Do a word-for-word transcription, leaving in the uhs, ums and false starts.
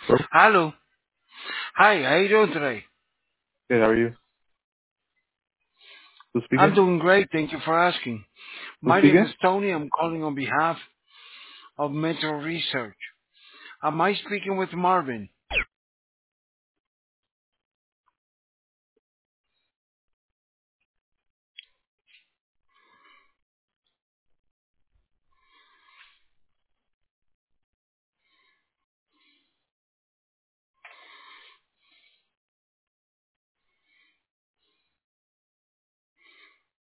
Hello? Hello. Hi, how you doing today? Good, how are you? Who's I'm speaking? doing great. Thank you for asking. Who's My name speaking? is Tony. I'm calling on behalf of Mental Research. Am I speaking with Marvin?